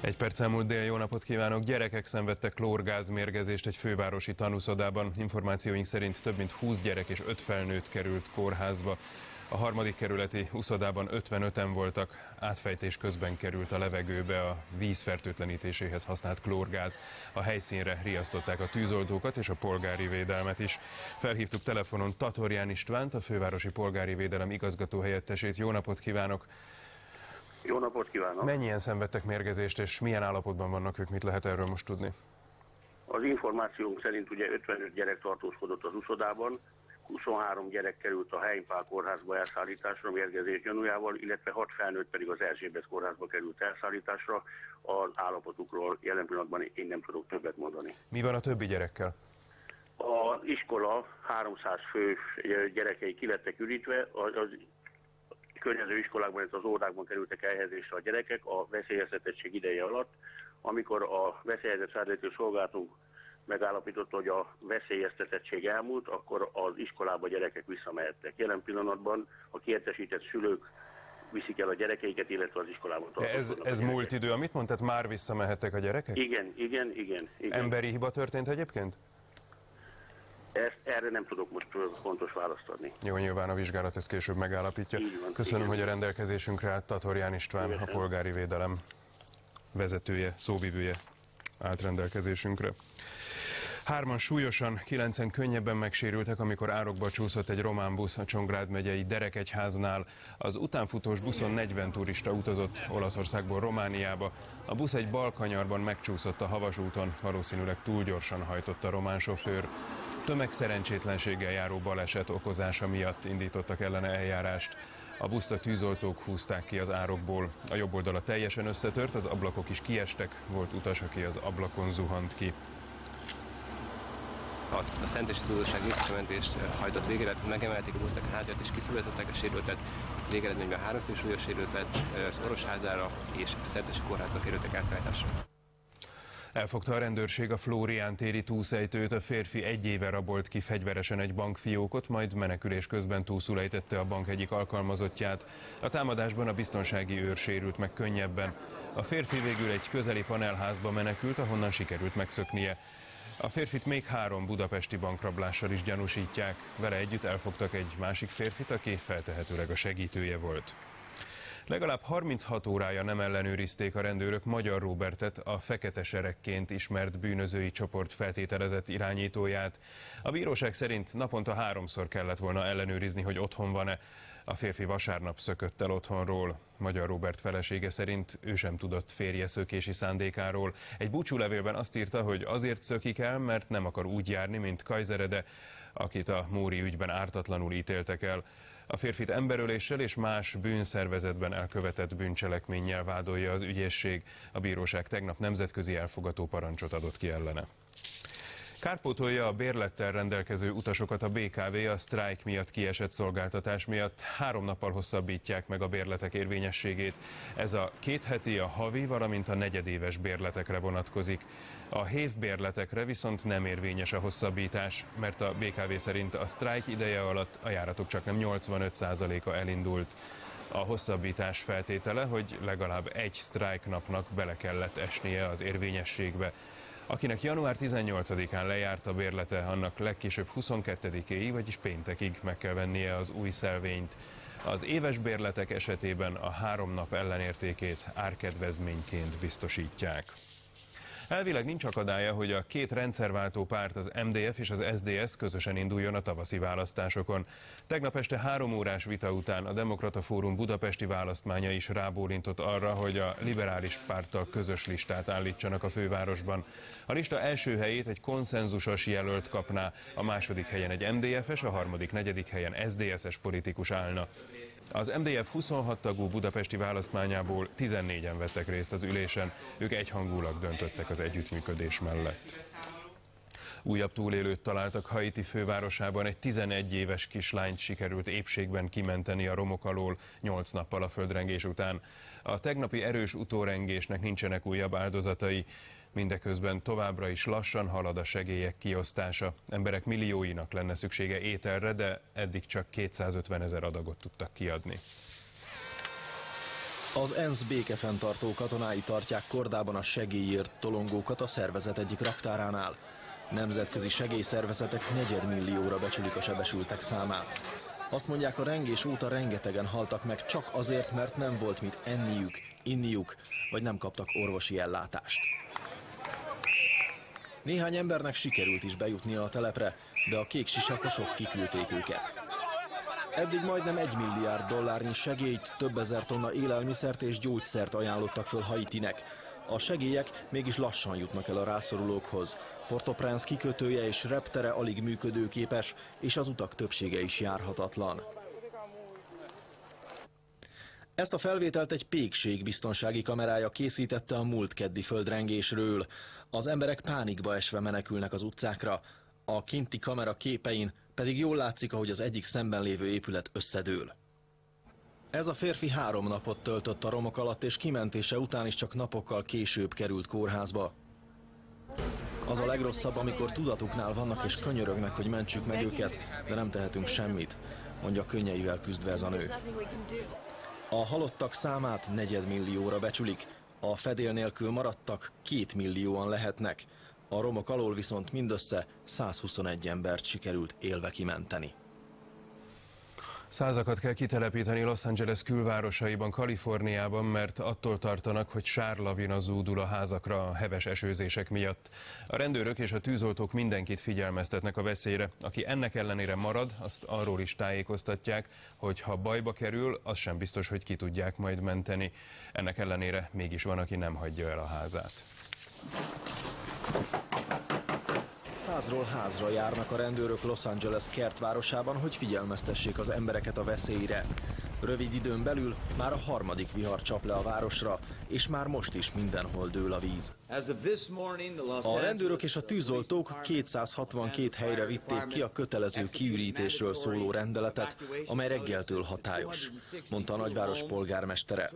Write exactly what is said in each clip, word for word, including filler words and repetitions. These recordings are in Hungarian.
Egy perc elmúlt dél, jó napot kívánok! Gyerekek szenvedtek klórgázmérgezést egy fővárosi tanuszodában. Információink szerint több mint húsz gyerek és öt felnőtt került kórházba. A harmadik kerületi uszodában ötvenöten voltak, átfejtés közben került a levegőbe a víz fertőtlenítéséhez használt klórgáz. A helyszínre riasztották a tűzoltókat és a polgári védelmet is. Felhívtuk telefonon Tatorján Istvánt, a fővárosi polgári védelem igazgató helyettesét. Jó napot kívánok! Jó napot kívánok! Mennyien szenvedtek mérgezést, és milyen állapotban vannak ők? Mit lehet erről most tudni? Az információnk szerint ugye ötvenöt gyerek tartózkodott az uszodában, huszonhárom gyerek került a Heimpál kórházba elszállításra mérgezés gyanújával, illetve hat felnőtt pedig az Erzsébet kórházba került elszállításra. Az állapotukról jelen pillanatban én nem tudok többet mondani. Mi van a többi gyerekkel? Az iskola háromszáz fős gyerekei ki lettek ürítve, az környező iskolákban, az óvodákban kerültek elhelyezésre a gyerekek a veszélyeztetettség ideje alatt. Amikor a veszélyeztetett szállító szolgálatunk megállapította, hogy a veszélyeztetettség elmúlt, akkor az iskolába gyerekek visszamehettek. Jelen pillanatban a kiértesített szülők viszik el a gyerekeiket, illetve az iskolában tartózkodnak. Ez, ez múlt idő, amit mondtad, már visszamehettek a gyerekek? Igen, igen, igen, igen. Emberi hiba történt egyébként? Ezt, erre nem tudok most pontos választ adni. Jó, nyilván a vizsgálat ezt később megállapítja. Van, Köszönöm, igen. hogy a rendelkezésünkre állt. Tatorján István, a polgári védelem vezetője, szóvivője állt rendelkezésünkre. Hárman súlyosan, kilencen könnyebben megsérültek, amikor árokba csúszott egy román busz a Csongrád megyei Derekegyháznál. Az utánfutós buszon negyven turista utazott Olaszországból Romániába. A busz egy balkanyarban megcsúszott a Havas úton, valószínűleg túl gyorsan hajtott a román sofőr. Tömegszerencsétlenséggel járó baleset okozása miatt indítottak ellene eljárást. A buszt a tűzoltók húzták ki az árokból. A jobb oldala teljesen összetört, az ablakok is kiestek, volt utas, aki az ablakon zuhant ki. A Szentesi Tudósság visszamentést hajtott végre, megemelték a busznak a hátrát és kiszabadították a sérültet. Végeredményben három fő súlyos sérült lett, az Orosházára és a Szentesi kórházba kerültek elszállításra. Elfogta a rendőrség a Flórián téri túszejtőt, a férfi egy éve rabolt ki fegyveresen egy bankfiókot, majd menekülés közben túlszul ejtette a bank egyik alkalmazottját. A támadásban a biztonsági őr sérült meg könnyebben. A férfi végül egy közeli panelházba menekült, ahonnan sikerült megszöknie. A férfit még három budapesti bankrablással is gyanúsítják. Vele együtt elfogtak egy másik férfit, aki feltehetőleg a segítője volt. Legalább harminchat órája nem ellenőrizték a rendőrök Magyar Róbertet, a Fekete Seregként ismert bűnözői csoport feltételezett irányítóját. A bíróság szerint naponta háromszor kellett volna ellenőrizni, hogy otthon van-e. A férfi vasárnap szökött el otthonról. Magyar Róbert felesége szerint ő sem tudott férje szökési szándékáról. Egy búcsúlevélben azt írta, hogy azért szökik el, mert nem akar úgy járni, mint Kajzerede, akit a Móri ügyben ártatlanul ítéltek el. A férfit emberöléssel és más bűnszervezetben elkövetett bűncselekménnyel vádolja az ügyészség. A bíróság tegnap nemzetközi elfogató parancsot adott ki ellene. Kárpótolja a bérlettel rendelkező utasokat a bé ká vé a sztrájk miatt kiesett szolgáltatás miatt. Három nappal hosszabbítják meg a bérletek érvényességét. Ez a két heti, a havi, valamint a negyedéves bérletekre vonatkozik. A hévbérletekre viszont nem érvényes a hosszabbítás, mert a bé ká vé szerint a sztrájk ideje alatt a járatok csaknem nyolcvanöt százaléka elindult. A hosszabbítás feltétele, hogy legalább egy sztrájknapnak bele kellett esnie az érvényességbe. Akinek január tizennyolcadikán lejárt a bérlete, annak legkésőbb huszonkettedikéig, vagyis péntekig meg kell vennie az új szelvényt. Az éves bérletek esetében a három nap ellenértékét árkedvezményként biztosítják. Elvileg nincs akadálya, hogy a két rendszerváltó párt, az em dé ef és az es zé dé es közösen induljon a tavaszi választásokon. Tegnap este három órás vita után a Demokrata Fórum budapesti választmánya is rábólintott arra, hogy a liberális párttal közös listát állítsanak a fővárosban. A lista első helyét egy konszenzusos jelölt kapná, a második helyen egy em dé ef-es, a harmadik, negyedik helyen es zé dé es-es politikus állna. Az em dé ef huszonhat tagú budapesti választmányából tizennégyen vettek részt az ülésen, ők egyhangulag döntöttek az együttműködés mellett. Újabb túlélőt találtak Haiti fővárosában, egy tizenegy éves kislányt sikerült épségben kimenteni a romok alól nyolc nappal a földrengés után. A tegnapi erős utórengésnek nincsenek újabb áldozatai, mindeközben továbbra is lassan halad a segélyek kiosztása. Emberek millióinak lenne szüksége ételre, de eddig csak kétszázötven ezer adagot tudtak kiadni. Az ENSZ békefenntartó katonái tartják kordában a segélyért tolongókat a szervezet egyik raktáránál. Nemzetközi segélyszervezetek negyedmillióra becsülik a sebesültek számát. Azt mondják, a rengés óta rengetegen haltak meg csak azért, mert nem volt mit enniük, inniuk, vagy nem kaptak orvosi ellátást. Néhány embernek sikerült is bejutnia a telepre, de a kék sisakosok kiküldték őket. Eddig majdnem egy milliárd dollárnyi segélyt, több ezer tonna élelmiszert és gyógyszert ajánlottak föl Haitinek. A segélyek mégis lassan jutnak el a rászorulókhoz. Port-au-Prince kikötője és reptere alig működőképes, és az utak többsége is járhatatlan. Ezt a felvételt egy pékség biztonsági kamerája készítette a múlt keddi földrengésről. Az emberek pánikba esve menekülnek az utcákra. A kinti kamera képein pedig jól látszik, ahogy az egyik szemben lévő épület összedől. Ez a férfi három napot töltött a romok alatt, és kimentése után is csak napokkal később került kórházba. Az a legrosszabb, amikor tudatuknál vannak és könyörögnek, hogy mentsük meg őket, de nem tehetünk semmit, mondja könnyeivel küzdve ez a nő. A halottak számát negyedmillióra becsülik, a fedél nélkül maradtak két millióan lehetnek. A romok alól viszont mindössze százhuszonegy embert sikerült élve kimenteni. Százakat kell kitelepíteni Los Angeles külvárosaiban, Kaliforniában, mert attól tartanak, hogy sárlavina zúdul a házakra a heves esőzések miatt. A rendőrök és a tűzoltók mindenkit figyelmeztetnek a veszélyre. Aki ennek ellenére marad, azt arról is tájékoztatják, hogy ha bajba kerül, az sem biztos, hogy ki tudják majd menteni. Ennek ellenére mégis van, aki nem hagyja el a házát. Házról házra járnak a rendőrök Los Angeles kertvárosában, hogy figyelmeztessék az embereket a veszélyre. Rövid időn belül már a harmadik vihar csap le a városra, és már most is mindenhol dől a víz. A rendőrök és a tűzoltók kétszázhatvankét helyre vitték ki a kötelező kiürítésről szóló rendeletet, amely reggeltől hatályos, mondta a nagyváros polgármestere.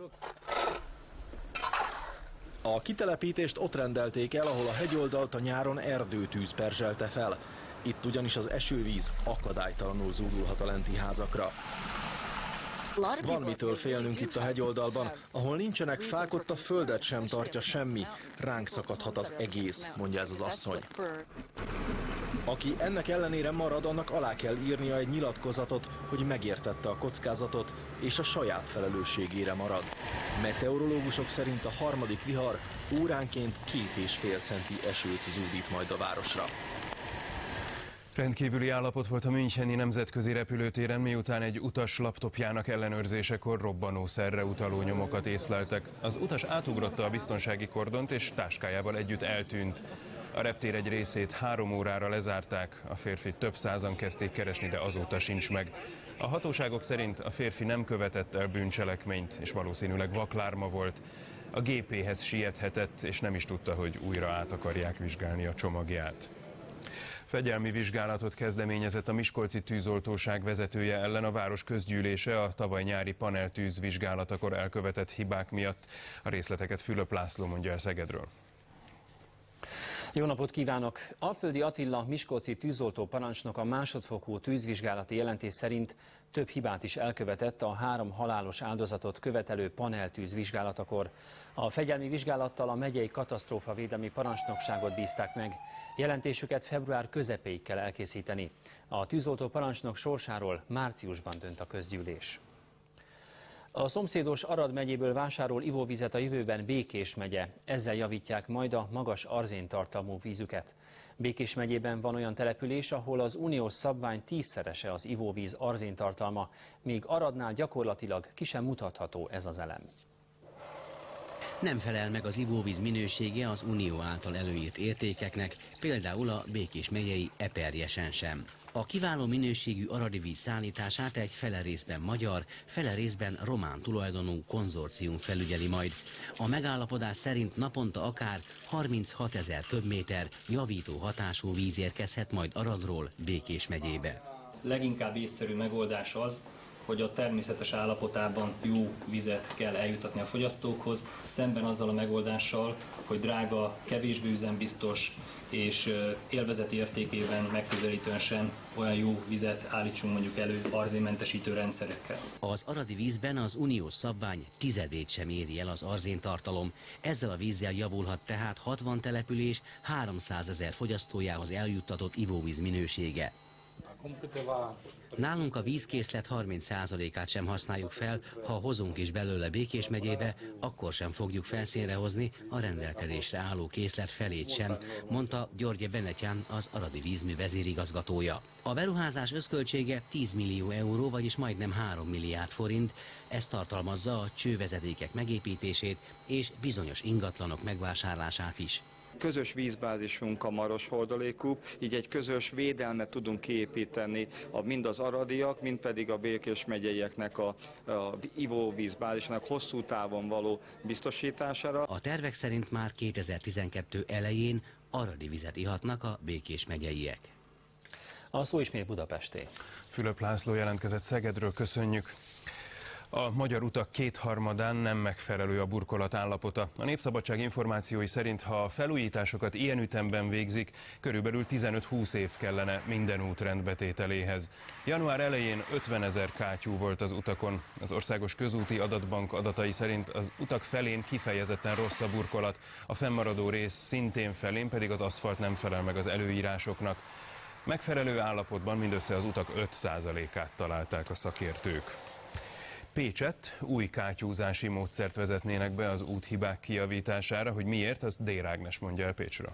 A kitelepítést ott rendelték el, ahol a hegyoldalt a nyáron erdőtűz perzselte fel. Itt ugyanis az esővíz akadálytalanul zúdulhat a lenti házakra. Van mitől félnünk itt a hegyoldalban, ahol nincsenek fák, ott a földet sem tartja semmi, ránk szakadhat az egész, mondja ez az asszony. Aki ennek ellenére marad, annak alá kell írnia egy nyilatkozatot, hogy megértette a kockázatot, és a saját felelősségére marad. Meteorológusok szerint a harmadik vihar óránként két és fél centi esőt zúdít majd a városra. Rendkívüli állapot volt a müncheni nemzetközi repülőtéren, miután egy utas laptopjának ellenőrzésekor robbanószerre utaló nyomokat észleltek. Az utas átugrotta a biztonsági kordont és táskájával együtt eltűnt. A reptér egy részét három órára lezárták, a férfit több százan kezdték keresni, de azóta sincs meg. A hatóságok szerint a férfi nem követett el bűncselekményt, és valószínűleg vaklárma volt. A gé péhez siethetett, és nem is tudta, hogy újra át akarják vizsgálni a csomagját. Fegyelmi vizsgálatot kezdeményezett a miskolci tűzoltóság vezetője ellen a város közgyűlése a tavaly nyári paneltűz vizsgálatakor elkövetett hibák miatt. A részleteket Fülöp László mondja el Szegedről. Jó napot kívánok! Alföldi Attila miskolci tűzoltó parancsnok a másodfokú tűzvizsgálati jelentés szerint több hibát is elkövetett a három halálos áldozatot követelő paneltűz vizsgálatakor. A fegyelmi vizsgálattal a megyei katasztrófavédelmi parancsnokságot bízták meg. Jelentésüket február közepéig kell elkészíteni. A tűzoltó parancsnok sorsáról márciusban dönt a közgyűlés. A szomszédos Arad megyéből vásárol ivóvizet a jövőben Békés megye. Ezzel javítják majd a magas arzéntartalmú vízüket. Békés megyében van olyan település, ahol az uniós szabvány tízszerese az ivóvíz arzéntartalma, míg Aradnál gyakorlatilag ki sem mutatható ez az elem. Nem felel meg az ivóvíz minősége az unió által előírt értékeknek, például a Békés megyei Eperjesen sem. A kiváló minőségű aradi víz szállítását egy fele részben magyar, fele részben román tulajdonú konzorcium felügyeli majd. A megállapodás szerint naponta akár harminchatezer köbméter javító hatású víz érkezhet majd Aradról Békés megyébe. Leginkább észszerű megoldás az, hogy a természetes állapotában jó vizet kell eljutatni a fogyasztókhoz, szemben azzal a megoldással, hogy drága, kevésbé üzembiztos és élvezeti értékében megközelítően sem olyan jó vizet állítsunk mondjuk elő arzénmentesítő rendszerekkel. Az aradi vízben az uniós szabvány tizedét sem éri el az arzéntartalom. Ezzel a vízzel javulhat tehát hatvan település háromszázezer fogyasztójához eljuttatott ivóvíz minősége. Nálunk a vízkészlet harminc százalékát sem használjuk fel, ha hozunk is belőle Békés megyébe, akkor sem fogjuk felszínre hozni a rendelkezésre álló készlet felét sem, mondta György Benetján, az aradi vízmű vezérigazgatója. A beruházás összköltsége tíz millió euró, vagyis majdnem három milliárd forint, ez tartalmazza a csővezetékek megépítését és bizonyos ingatlanok megvásárlását is. Közös vízbázisunk a Maros hordalékkúp, így egy közös védelmet tudunk kiépíteni a, mind az aradiak, mind pedig a Békés megyeieknek a, a ivóvízbázisnak hosszú távon való biztosítására. A tervek szerint már kétezer-tizenkettő elején aradi vizet ihatnak a Békés megyeiek. A szó ismét Budapesté. Fülöp László jelentkezett Szegedről, köszönjük. A magyar utak kétharmadán nem megfelelő a burkolat állapota. A Népszabadság információi szerint, ha a felújításokat ilyen ütemben végzik, körülbelül tizenöt-húsz év kellene minden út rendbetételéhez. Január elején ötvenezer kátyú volt az utakon. Az Országos Közúti Adatbank adatai szerint az utak felén kifejezetten rossz a burkolat, a fennmaradó rész szintén felén pedig az aszfalt nem felel meg az előírásoknak. Megfelelő állapotban mindössze az utak öt százalékát találták a szakértők. Pécsett új kátyúzási módszert vezetnének be az úthibák kijavítására, hogy miért, azt Dér Ágnes mondja el Pécsről.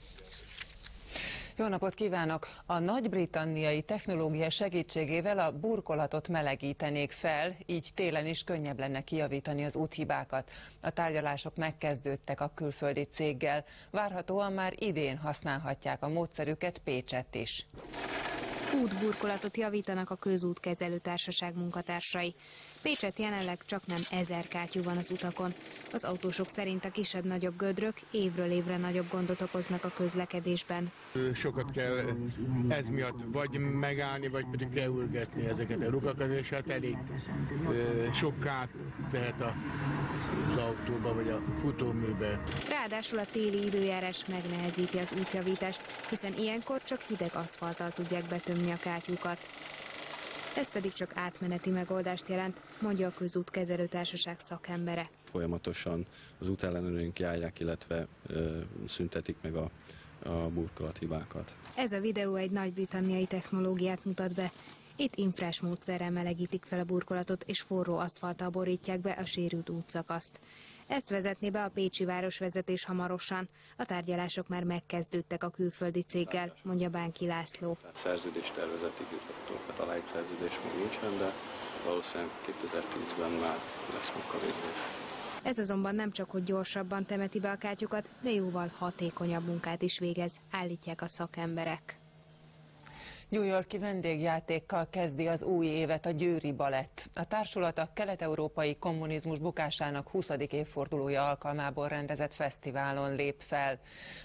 Jó napot kívánok! A nagy-britanniai technológia segítségével a burkolatot melegítenék fel, így télen is könnyebb lenne kijavítani az úthibákat. A tárgyalások megkezdődtek a külföldi céggel. Várhatóan már idén használhatják a módszerüket Pécsett is. Útburkolatot javítanak a Közútkezelő Társaság munkatársai. Pécsett jelenleg csak nem ezer kátyú van az utakon. Az autósok szerint a kisebb-nagyobb gödrök évről évre nagyobb gondot okoznak a közlekedésben. Sokat kell ez miatt vagy megállni, vagy pedig leülgetni ezeket a lukakat, és hát elég sok kárt tehet az autóba vagy a futóműbe. Ráadásul a téli időjárás megnehezíti az útjavítást, hiszen ilyenkor csak hideg aszfalttal tudják betömni a kátyúkat. Ez pedig csak átmeneti megoldást jelent, mondja a Közútkezelő Társaság szakembere. Folyamatosan az útellenőrünk járják, illetve ö, szüntetik meg a, a burkolathibákat. Ez a videó egy nagy-britanniai technológiát mutat be. Itt infrás módszerrel melegítik fel a burkolatot, és forró aszfalttal borítják be a sérült útszakaszt. Ezt vezetné be a pécsi városvezetés hamarosan. A tárgyalások már megkezdődtek a külföldi céggel, mondja Bánki László. Szerződéstervezetig jutottunk, hát aláírt szerződés még nincsen, de valószínűleg kétezer-tízben már lesz munkavégzés. Ez azonban nem csak, hogy gyorsabban temeti be a kátyukat, de jóval hatékonyabb munkát is végez, állítják a szakemberek. New York-i vendégjátékkal kezdi az új évet a Győri Balett. A társulat a kelet-európai kommunizmus bukásának huszadik évfordulója alkalmából rendezett fesztiválon lép fel.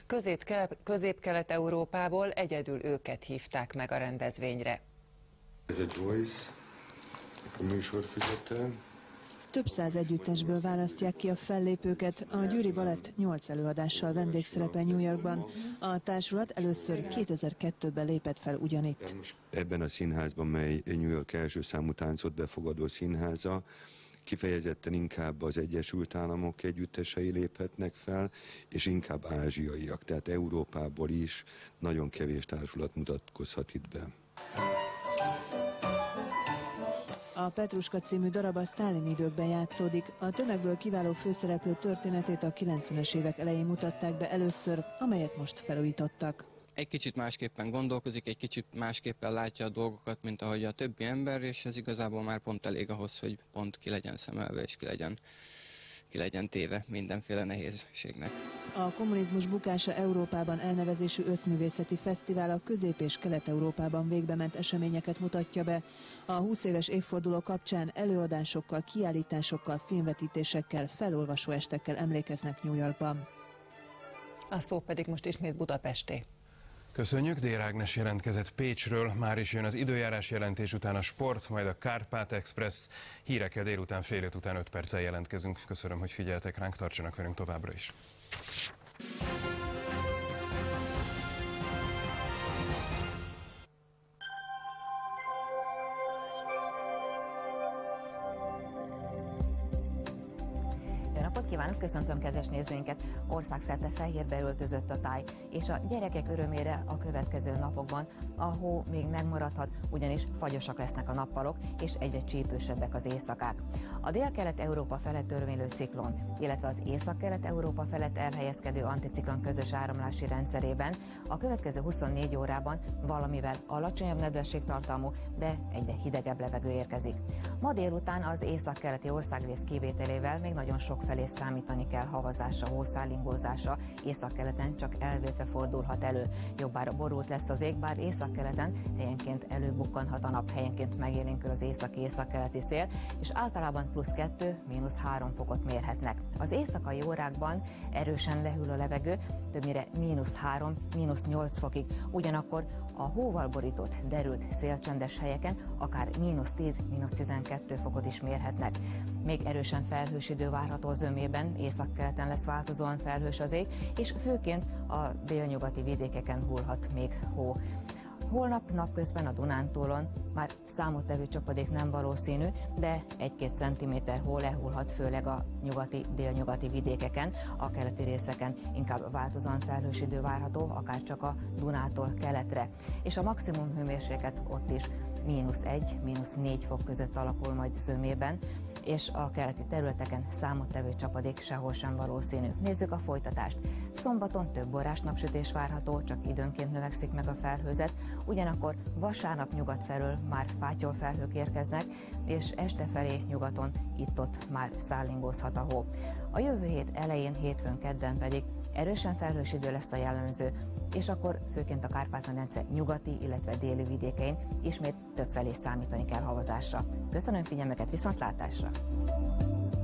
Közép-Kelet-Európából egyedül őket hívták meg a rendezvényre. Ez egy Voice, a műsorfüzető. Több száz együttesből választják ki a fellépőket. A Győri Balett nyolc előadással vendégszerepel New Yorkban. A társulat először kétezer-kettőben lépett fel ugyanitt. Ebben a színházban, mely New York első számú táncot befogadó színháza, kifejezetten inkább az Egyesült Államok együttesei léphetnek fel, és inkább ázsiaiak, tehát Európából is nagyon kevés társulat mutatkozhat itt be. A Petruska című darab a sztálin időkben játszódik. A tömegből kiváló főszereplő történetét a kilencvenes évek elején mutatták be először, amelyet most felújítottak. Egy kicsit másképpen gondolkozik, egy kicsit másképpen látja a dolgokat, mint ahogy a többi ember, és ez igazából már pont elég ahhoz, hogy pont ki legyen szemelve, és ki legyen, ki legyen téve mindenféle nehézségnek. A kommunizmus bukása Európában elnevezésű összművészeti fesztivál a Közép- és Kelet-Európában végbement eseményeket mutatja be. A húsz éves évforduló kapcsán előadásokkal, kiállításokkal, filmvetítésekkel, felolvasóestekkel emlékeznek New Yorkban. A szó pedig most ismét Budapesté. Köszönjük, Dér Ágnes jelentkezett Pécsről, már is jön az időjárás jelentés, után a sport, majd a Kárpát Express. Hírekkel délután fél öt után öt perccel jelentkezünk. Köszönöm, hogy figyeltek ránk, tartsanak velünk továbbra is. Kívánok, köszöntöm kedves nézőinket! Országszerte fehérbe öltözött a táj, és a gyerekek örömére a következő napokban a hó még megmaradhat, ugyanis fagyosak lesznek a nappalok, és egyre csípősebbek az éjszakák. A Dél-Kelet-Európa felett törvénylő ciklon, illetve az Észak-Kelet-Európa felett elhelyezkedő anticiklon közös áramlási rendszerében a következő huszonnégy órában valamivel alacsonyabb nedvességtartalmú, de egyre hidegebb levegő érkezik. Ma délután az északkeleti országrész kivételével még nagyon sok felé számítani kell havazásra, hószálingózásra, északkeleten csak elvétve fordulhat elő. Jobbára borult lesz az ég, bár északkeleten helyenként előbukkanhat a nap, helyenként megélénkül az északi-északkeleti szél, és általában plusz kettő, mínusz három fokot mérhetnek. Az éjszakai órákban erősen lehűl a levegő, többnyire mínusz három, mínusz nyolc fokig, ugyanakkor a hóval borított, derült, szélcsendes helyeken akár mínusz tíz, mínusz tizenkettő fokot is mérhetnek. Még erősen felhős idő várható zömében, északkeleten lesz változóan felhős az ég, és főként a délnyugati vidékeken hullhat még hó. Holnap napközben a Dunántúlon már számottevő csapadék nem valószínű, de egy-két centiméter hó lehullhat, főleg a nyugati, délnyugati vidékeken, a keleti részeken inkább változóan felhős idő várható, akár csak a Dunától keletre. És a maximum hőmérséklet ott is mínusz egy, mínusz négy fok között alakul majd zömében, és a keleti területeken számottevő csapadék sehol sem valószínű. Nézzük a folytatást. Szombaton több órás napsütés várható, csak időnként növekszik meg a felhőzet, ugyanakkor vasárnap nyugat felől már fátyol felhők érkeznek, és este felé nyugaton itt-ott már szállingózhat a hó. A jövő hét elején, hétfőn, kedden pedig erősen felhős idő lesz a jellemző, és akkor főként a Kárpát-medence nyugati, illetve déli vidékein ismét többfelé számítani kell havazásra. Köszönöm figyelmeket, viszontlátásra!